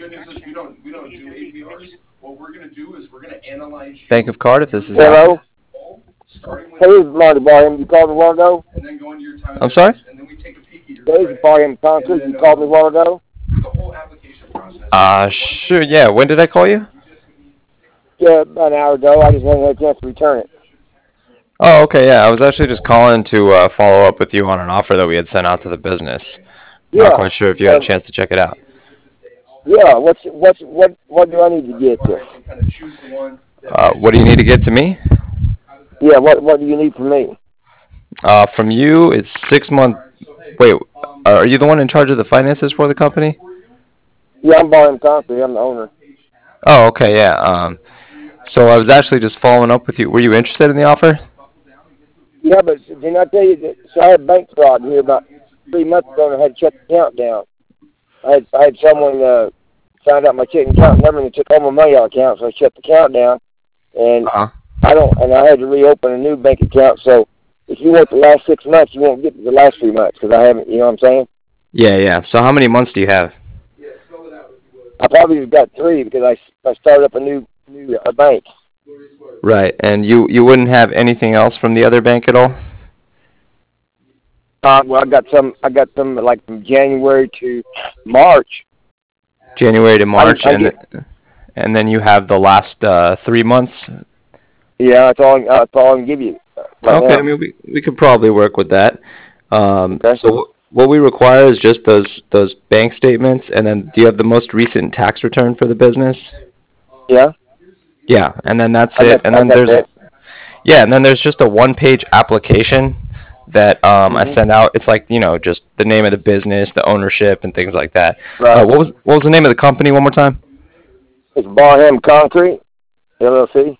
good news is we don't do APRs. What we're going to do is we're going to analyze Bank you of Cardiff, this is Hello? Al. starting with Hey, this is Marty Barham. You called me a while ago? and then go into your time. I'm sorry? And then we take a peek at your This is credit Barham Concrete. and You called me a while ago? through the whole application process. Sure, yeah. When did I call you? Yeah, about an hour ago. I just haven't had a chance to return it. Oh, okay, yeah. I was actually just calling to follow up with you on an offer that we had sent out to the business. Yeah. Not quite sure if you had a chance to check it out. Yeah. What do I need to get to? What do you need to get to me? Yeah. What do you need from me? From you, it's 6 month. Wait, are you the one in charge of the finances for the company? Yeah, I'm Barham Concrete. I'm the owner. Oh, okay, yeah. So I was actually just following up with you. Were you interested in the offer? Yeah, but didn't I tell you that? So I had bank fraud here about 3 months ago, and I had to shut the account down. I had someone find out my checking account number and took all my money out of the account, so I shut the account down. And I had to reopen a new bank account. So if you want the last 6 months, you won't get the last 3 months because I haven't. You know what I'm saying? Yeah, yeah. So how many months do you have? I probably have got 3 because I started up a new bank. Right, and you wouldn't have anything else from the other bank at all? Well, I got some like from January to March. January to March, and then you have the last 3 months. Yeah, that's all I can give you. Okay, I mean we could probably work with that. Okay. So what we require is just those bank statements, and then do you have the most recent tax return for the business? Yeah. Yeah, and then that's it. And then there's just a one-page application that I send out. It's like just the name of the business, the ownership, and things like that. Right. What was the name of the company one more time? It's Barham Concrete, LLC.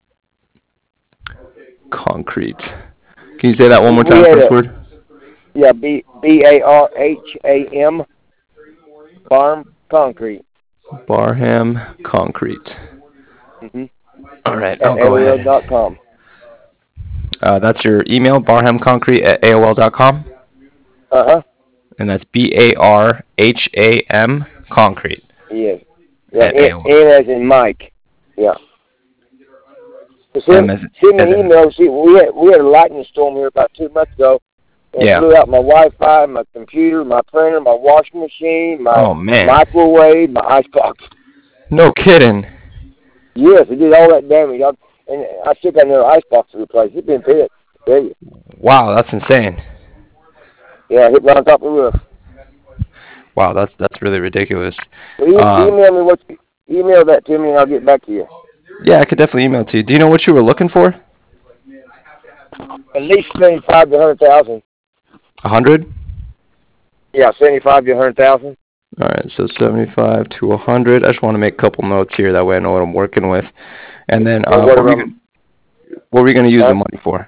Concrete. Can you say that one more time, first word? Yeah, Barham, Barham Concrete. Barham Concrete. Mm-hmm. All right, At I'll go ahead. AOL.com. That's your email, barhamconcrete@aol.com? Uh-huh. And that's BARHAM Concrete. Yes. Yeah, At AOL. N as in Mike. Yeah. Send me an email. See, we had a lightning storm here about 2 months ago. And it blew out my Wi-Fi, my computer, my printer, my washing machine, my microwave, my icebox. No kidding. Yes, it did all that damage. And I still got another icebox to replace. It's been pissed. I tell you. Wow, that's insane. Yeah, hit right on top of the roof. Wow, that's really ridiculous. Well, email that to me and I'll get back to you. Yeah, I could definitely email it to you. Do you know what you were looking for? At least 75 to 100,000. 100? Yeah, 75 to 100,000. All right, so 75 to 100. I just want to make a couple notes here. That way I know what I'm working with. And then what were we going to use the money for?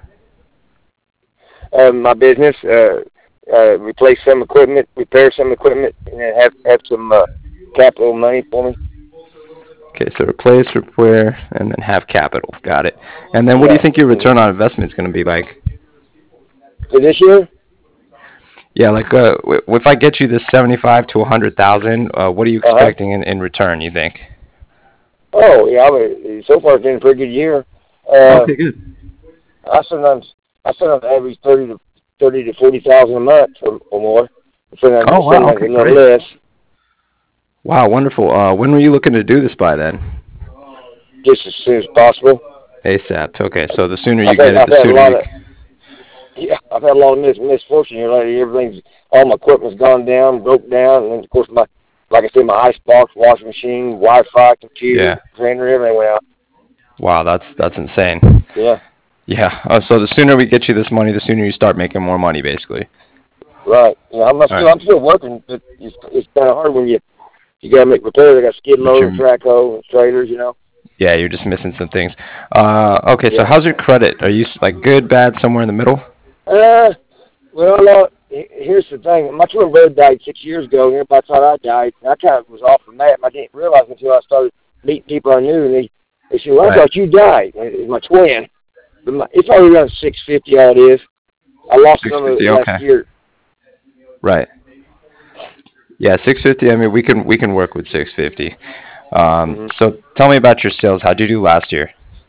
My business, replace some equipment, repair some equipment, and then have some capital money for me. Okay, so replace, repair, and then have capital. Got it. And then what do you think your return on investment is going to be like? For this year? Yeah, like if I get you this 75 to 100,000, what are you expecting in return? You think? Oh yeah, so far it's been a pretty good year. Okay, good. I sometimes average 30 to 40,000 a month or more. Wow, okay, great. Less. Wow, wonderful. When were you looking to do this by then? Just as soon as possible. ASAP. Okay, so the sooner you get it, the sooner you... Yeah, I've had a lot of misfortune here lately. All my equipment's gone down, broke down, and then of course like I said, my icebox, washing machine, Wi-Fi, computer, printer, everything went out. Wow, that's insane. Yeah. Yeah. So the sooner we get you this money, the sooner you start making more money, basically. Right. Yeah, I'm still working, but it's kind of hard when you got to make repairs. I got skid loader, track hoe, and trailers, Yeah, you're just missing some things. Okay, so how's your credit? Are you like good, bad, somewhere in the middle? Well, here's the thing. My twin brother died 6 years ago, and everybody thought I died. And I kind of was off from that. I didn't realize until I started meeting people I knew, and they said, well, I thought you died. It's my twin. But it's already around 650, all it is. I lost some of it last year. Right. Yeah, 650. I mean, we can work with 650. So tell me about your sales. How'd you do last year?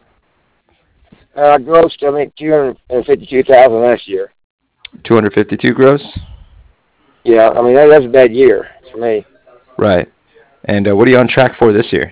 I grossed, I think, 252,000 last year. 252 gross. Yeah, I mean, that's a bad year for me. Right. And what are you on track for this year?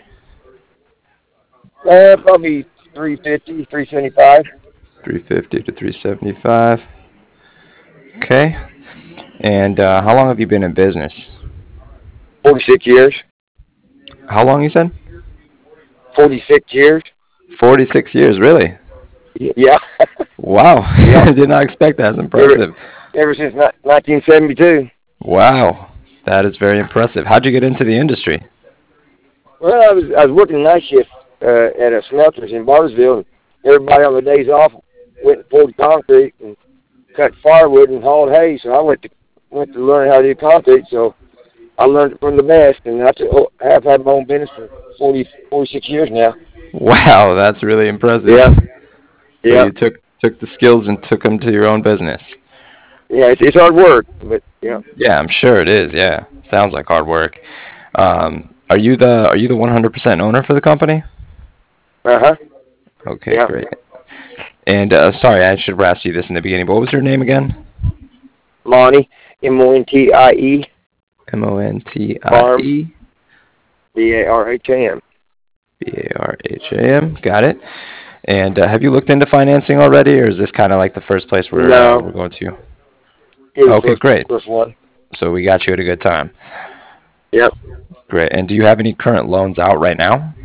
Probably 350, 375. 350 to 375. Okay. And how long have you been in business? 46 years. How long you said? 46 years. 46 years, really? Yeah. Wow. Yeah. I did not expect that. That's impressive. Ever since 1972. Wow. That is very impressive. How'd you get into the industry? Well, I was working night shift at a smelters in Bartlesville. And everybody on the days off went and poured concrete and cut firewood and hauled hay. So I went to learn how to do concrete. So I learned it from the best, and I have had my own business for 46 years now. Wow, that's really impressive. Yeah. So Yeah. you took the skills and took them to your own business. Yeah, it's hard work, but yeah. Yeah, I'm sure it is. Yeah, sounds like hard work. Are you the 100% owner for the company? Uh-huh. Okay, Yeah. great. And sorry, I should have asked you this in the beginning, but what was your name again? Monty, Montie, Montie. Barham. Barham. Got it. And have you looked into financing already, or is this kind of like the first place No. we're going to? He was Okay, first- great. First one. So we got you at a good time. Yep. Great. And do you have any current loans out right now?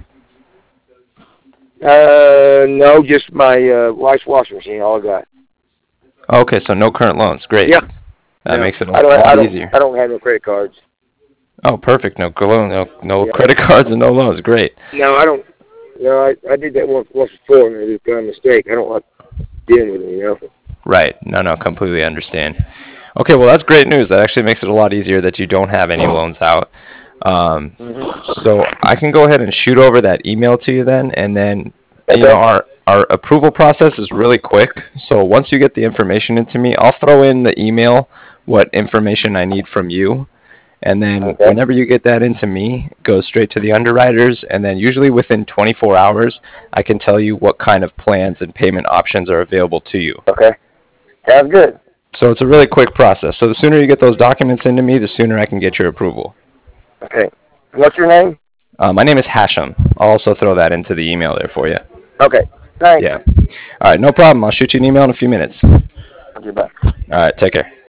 No, just my wife's washing machine. All I got. Okay, so no current loans. Great. Yeah. That No. makes it a I lot don't. easier. I don't have no credit cards. Oh, perfect. No Yeah. credit cards and no loans. Great. No, I don't. No, I did that once before, and it was kind of a mistake. I don't like dealing with it, Right. No, completely understand. Okay, well, that's great news. That actually makes it a lot easier that you don't have any loans out. So I can go ahead and shoot over that email to you then, and then our approval process is really quick. So once you get the information into me, I'll throw in the email what information I need from you. And then whenever you get that into me, go straight to the underwriters, and then usually within 24 hours, I can tell you what kind of plans and payment options are available to you. Okay. Sounds good. So it's a really quick process. So the sooner you get those documents into me, the sooner I can get your approval. Okay. What's your name? My name is Hashem. I'll also throw that into the email there for you. Okay. Thanks. Yeah. All right, no problem. I'll shoot you an email in a few minutes. Okay, bye. All right, take care.